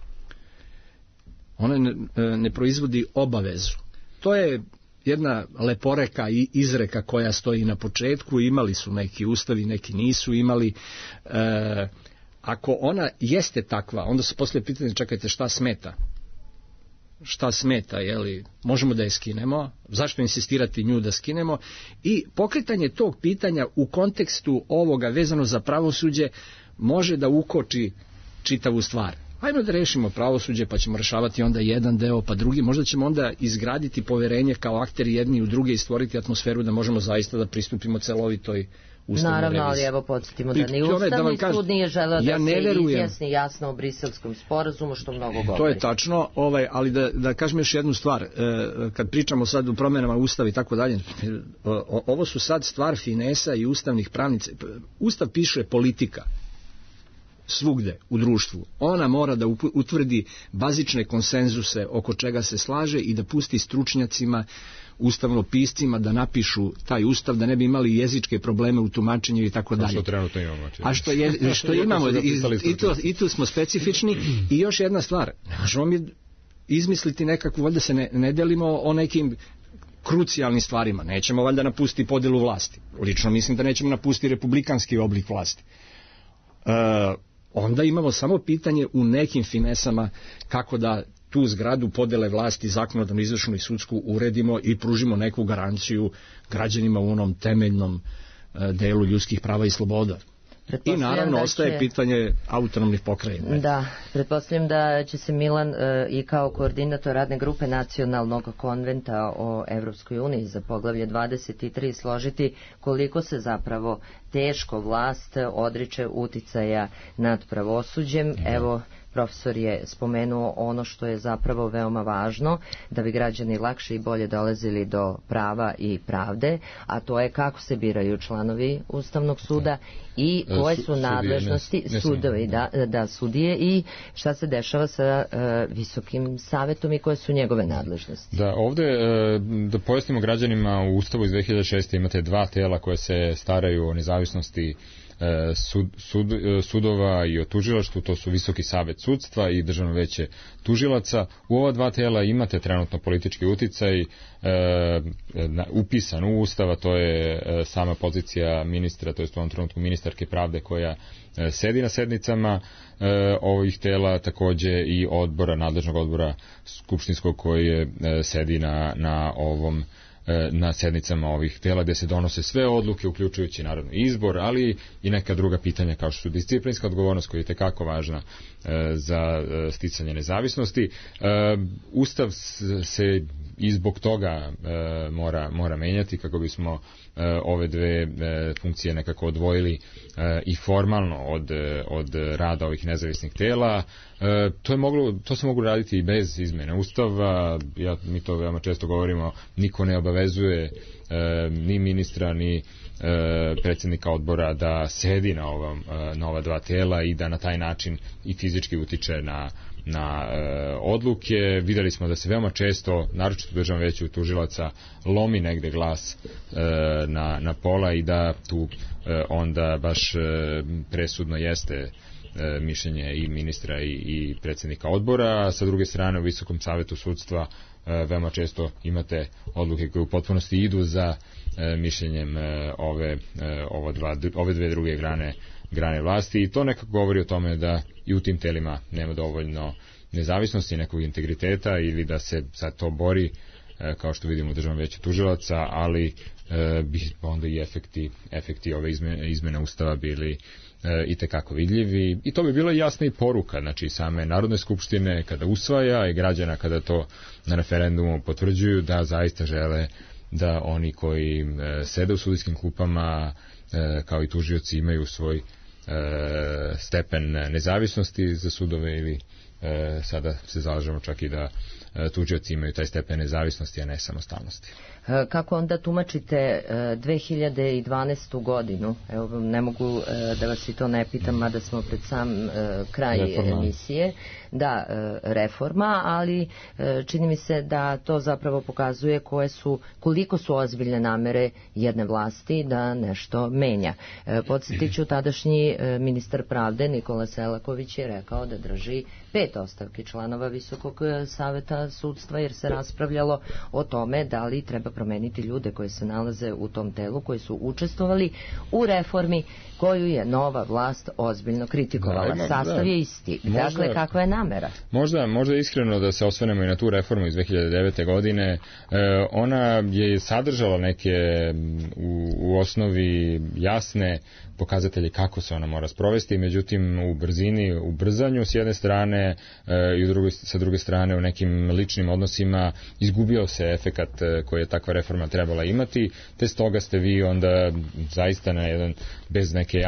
Ona ne proizvodi obavezu. To je jedna leporeka i izreka koja stoji na početku. Imali su neki ustavi, neki nisu imali. Ako ona jeste takva, onda se poslije pitanje, čekajte, šta smeta? Šta smeta, jeli? Možemo da je skinemo, zašto insistirati nju da skinemo? I pokretanje tog pitanja u kontekstu ovoga vezano za pravosuđe može da ukoči čitavu stvar. Hajmo da rešimo pravosuđe, pa ćemo rešavati onda jedan deo, pa drugi. Možda ćemo onda izgraditi poverenje kao akteri jedni u druge i stvoriti atmosferu da možemo zaista da pristupimo celovitoj ustavnoj reviziji. Naravno, ali evo podsjetimo da ni Ustavni sud nije želeo da se izjasni jasno o Briselskom sporazumu, što mnogo govori. To je tačno, ali da kažem još jednu stvar. Kad pričamo sad o promjenama Ustava i tako dalje, ovo su sad stvar finesa i ustavnih pravnica. Ustav piše politika svugde u društvu. Ona mora da utvrdi bazične konsenzuse oko čega se slaže i da pusti stručnjacima, ustavnopiscima da napišu taj ustav, da ne bi imali jezičke probleme u tumačenju i tako dalje. A što imamo i tu smo specifični. I još jedna stvar, ne možemo mi izmisliti nekakvu, valjda se ne delimo o nekim krucijalnim stvarima. Nećemo valjda napustiti podelu vlasti. Lično mislim da nećemo napustiti republikanski oblik vlasti. Onda imamo samo pitanje u nekim finesama kako da tu zgradu podele vlasti, zakonodavnu, izvršnu i sudsku uredimo i pružimo neku garanciju građanima u onom temeljnom delu ljudskih prava i sloboda. I naravno ostaje pitanje autonomnih pokrajina. Da, pretpostavljam da će se Milan i kao koordinator radne grupe Nacionalnog konventa o Evropskoj uniji za poglavlje 23 složiti koliko se zapravo teško vlast odriče uticaja nad pravosuđem. Evo, profesor je spomenuo ono što je zapravo veoma važno, da bi građani lakše i bolje dolazili do prava i pravde, a to je kako se biraju članovi Ustavnog suda i koje su nadležnosti sudovi, sudije, i šta se dešava sa Visokim savetom i koje su njegove nadležnosti. Da, ovde da pojasnimo građanima, u Ustavu iz 2006. imate dva tela koje se staraju o nezavisnosti sudova i o tužilaštvu, to su Visoki savet sudstva i Državno veće tužilaca. U ova dva tela imate trenutno politički uticaj upisan u Ustava, to je sama pozicija ministra, to je u ovom trenutku ministarke pravde koja sedi na sednicama ovih tela, takođe i odbora, nadležnog odbora skupštinskog koji sedi na ovom na sednicama ovih tela gde se donose sve odluke, uključujući naravno izbor, ali i neka druga pitanja kao što su disciplinska odgovornost koja je tekako važna za sticanje nezavisnosti. Ustav se i zbog toga mora menjati kako bismo ove dve funkcije nekako odvojili i formalno od rada ovih nezavisnih tela. To se moglo raditi i bez izmene Ustava. Mi to veoma često govorimo, niko ne obavezuje ni ministra ni predsjednika odbora da sedi na ova dva tela i da na taj način i fizički utiče na odluke. Videli smo da se veoma često, naročito u Državnom veću tužilaca, lomi negde glas na pola i da tu onda baš presudno jeste mišljenje i ministra i predsjednika odbora. Sa druge strane, u Visokom savetu sudstva veoma često imate odluke koje u potpunosti idu za mišljenjem ove dve druge grane vlasti, i to nekako govori o tome da i u tim telima nema dovoljno nezavisnosti, nekog integriteta, ili da se sad to bori kao što vidimo u Državnom veću tužilaca, ali bi onda i efekti ove izmene Ustava bili i tekako vidljivi, i to bi bila jasna i poruka, znači same Narodne skupštine kada usvaja i građana kada to na referendumu potvrđuju da zaista žele da oni koji sede u sudijskim klupama kao i tužioci imaju svoj stepen nezavisnosti za sudove ili sada se zalažemo čak i da tužioci imaju taj stepen nezavisnosti, a ne samostalnosti. Kako onda tumačite 2012. godinu? Evo, ne mogu da vas i to ne pitam, mada smo pred sam kraj emisije. Da, reforma, ali čini mi se da to zapravo pokazuje koliko su ozbiljne namere jedne vlasti da nešto menja. Podsjetit ću, tadašnji ministar pravde Nikola Selaković je rekao da drži 5 ostavki članova Visokog saveta sudstva, jer se raspravljalo o tome da li treba promeniti ljude koji se nalaze u tom telu, koji su učestvovali u reformi koju je nova vlast ozbiljno kritikovala. Sastav je isti. Dakle, kakva je namera? Možda iskreno da se osvrnemo i na tu reformu iz 2009. godine. Ona je sadržala neke u osnovi jasne pokazatelje kako se ona mora sprovesti, međutim u brzanju s jedne strane i sa druge strane u nekim ličnim odnosima izgubio se efekat koji je takva reforma trebala imati, te stoga ste vi onda zaista na jedan, bez neke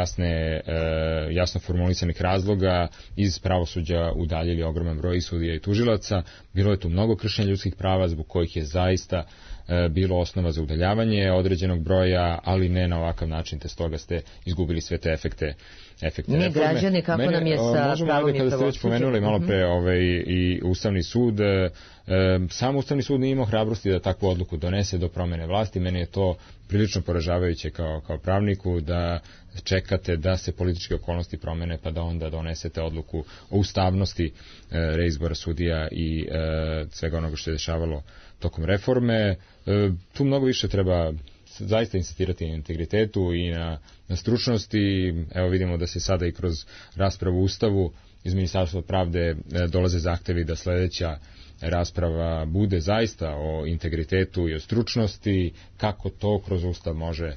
jasno formulisanih razloga, iz pravosuđa udaljili ogroman broj sudija i tužilaca. Bilo je tu mnogo kršenja ljudskih prava zbog kojih je zaista bilo osnova za udaljavanje određenog broja, ali ne na ovakav način, te stoga ste izgubili sve te efekte reforme. Građani, kako nam je sa pravom i kada ste već pomenuli malo pre i Ustavni sud, sam Ustavni sud nije imao hrabrosti da takvu odluku donese do promene vlasti. Meni je to prilično poražavajuće kao pravniku, da čekate da se političke okolnosti promene pa da onda donesete odluku o ustavnosti reizbora sudija i svega onoga što je dešavalo tokom reforme. Tu mnogo više treba zaista insistirati na integritetu i na stručnosti. Evo vidimo da se sada i kroz raspravu u Ustavu iz Ministarstva pravde dolaze zahtevi da sledeća rasprava bude zaista o integritetu i o stručnosti, kako to kroz Ustav može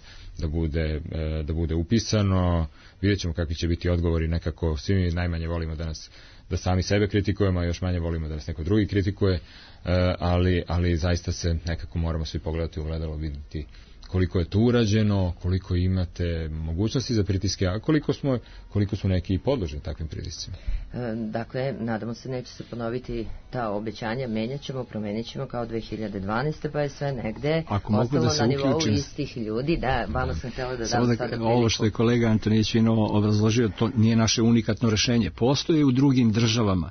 da bude upisano. Vidjet ćemo kakvi će biti odgovori. Nekako svi mi najmanje volimo da sami sebe kritikujemo, a još manje volimo da nas neko drugi kritikuje, ali zaista se nekako moramo svi pogledati u ogledalo, vidjeti koliko je to urađeno, koliko imate mogućnosti za pritiske, a koliko su neki podložni takvim pritiscima. Dakle, nadamo se neće se ponoviti ta obećanja, promenit ćemo kao 2012. pa je sve negde ostalo na nivou istih ljudi. Da, vama sam htjela da dam sada priliku. Ovo što je kolega Antonijević Vinovo obrazložio, to nije naše unikatno rešenje. Postoje u drugim državama.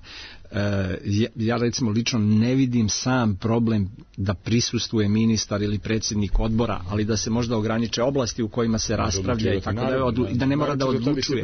Ja recimo lično ne vidim sam problem da prisustvuje ministar ili predsjednik odbora, ali da se možda ograniče oblasti u kojima se raspravlja i tako da ne mora da odlučuje.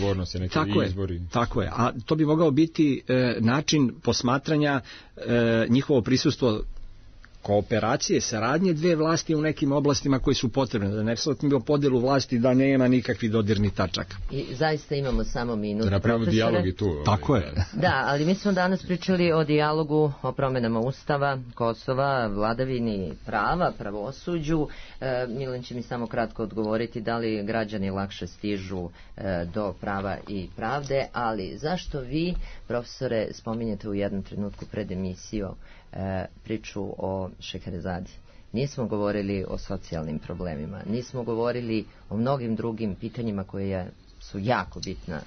Tako je. A to bi mogao biti način posmatranja njihovo prisustvo kooperacije, saradnje dve vlasti u nekim oblastima koji su potrebne, da ne shvatimo podjelu vlasti da nema nikakvih dodirnih tačaka. I zaista imamo samo minut. Da napravimo dijalog i tu. Tako je. Da, ali mi smo danas pričali o dijalogu, o promjenama Ustava, Kosova, vladavini prava, pravosuđu. Milan će mi samo kratko odgovoriti da li građani lakše stižu do prava i pravde, ali zašto vi, profesore, spominjete u jednom trenutku pred emisiju priču o Šeherezadi? Nismo govorili o socijalnim problemima, nismo govorili o mnogim drugim pitanjima koje su jako bitna.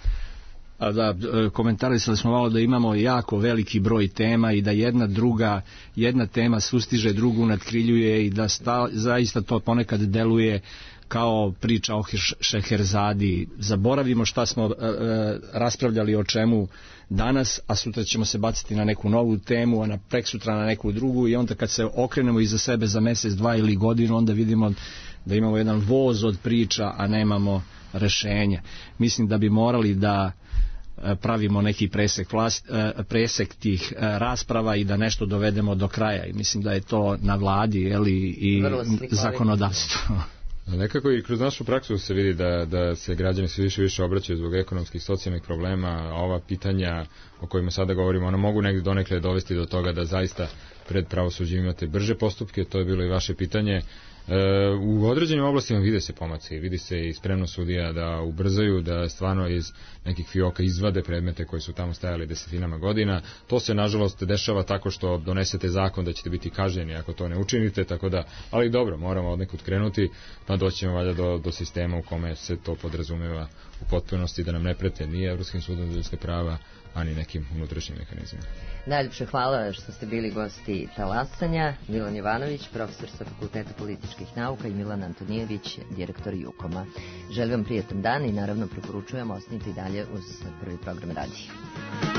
Da, komentarisali smo malo da imamo jako veliki broj tema i da jedna tema sustiže drugu, nadkriljuje i da zaista to ponekad deluje kao priča o Šeherzadi. Zaboravimo šta smo raspravljali o čemu danas, a sutra ćemo se baciti na neku novu temu, a preksutra na neku drugu, i onda kad se okrenemo iza sebe za mjesec, dva ili godinu, onda vidimo da imamo jedan voz od priča, a nemamo rešenja. Mislim da bi morali da pravimo neki presek tih rasprava i da nešto dovedemo do kraja, i mislim da je to na vladi i zakonodavstvu. Nekako i kroz našu praksu se vidi da se građani sve više obraćaju zbog ekonomskih, socijalnih problema. Ova pitanja o kojima sada govorimo, ona mogu negdje donekle dovesti do toga da zaista pred pravosuđem imate brže postupke. To je bilo i vaše pitanje. U određenim oblastima vide se pomaci, vidi se i spremnost sudija da ubrzaju, da stvarno iz nekih fioka izvade predmete koji su tamo stajali desetinama godina. To se nažalost dešava tako što donesete zakon da ćete biti kažnjeni ako to ne učinite, tako da, ali dobro, moramo od nekud krenuti, pa doćemo valjda do sistema u kome se to podrazumeva u potpunosti, da nam ne prete ni Evropskim sudom za ljudska prava, ani nekim unutrašnjim mehanizmima. Najljepše hvala što ste bili gosti Talasanja. Milan Jovanović, profesor sa Fakulteta političkih nauka, i Milan Antonijević, direktor Jukoma. Želim vam prijatan dan i naravno preporučujem ostanite i dalje uz Prvi program radija.